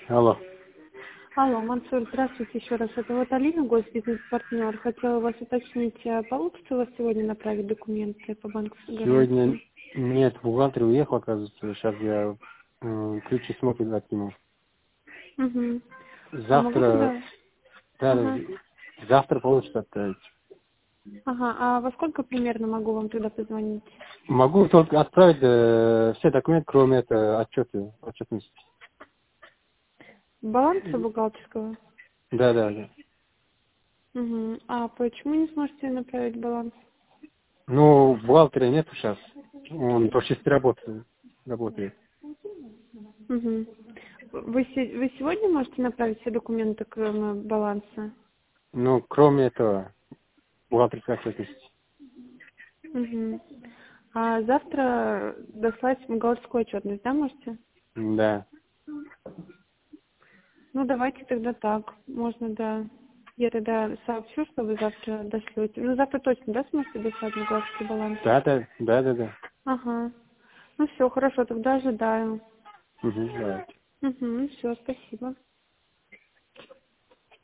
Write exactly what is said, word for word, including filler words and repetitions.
Алло. Алло, Мансур, здравствуйте еще раз. Это вот Алина, гость-бизнес-партнер. Хотела вас уточнить, а получится у вас сегодня направить документы по банковской гарантии? Сегодня нет, бухгалтер уехал, оказывается. Сейчас я э, ключи смог дать ему. Угу. А могу Завтра, тогда? да, Ага. завтра получится отправить. Ага. А во сколько примерно могу вам тогда позвонить? Могу только отправить э, все документы, кроме этого отчета, отчетности. Баланса бухгалтерского? Да, да, да. Угу. А почему не сможете направить баланс? Ну, бухгалтера нет сейчас. Он по шести работает. работает. Угу. Вы, се- вы сегодня можете направить все документы, кроме баланса? Ну, кроме этого, бухгалтерской отчетности. Угу. А завтра дослать бухгалтерскую отчетность, да, можете? Да. Ну, давайте тогда так. Можно, да. Я тогда сообщу, что вы завтра дошлете. Ну, завтра точно, да, сможете дослать бухгалтерский баланс? Да, да, да, да, да. Ага. Ну, все, хорошо, тогда ожидаю. Угу, давайте. Угу, все, спасибо.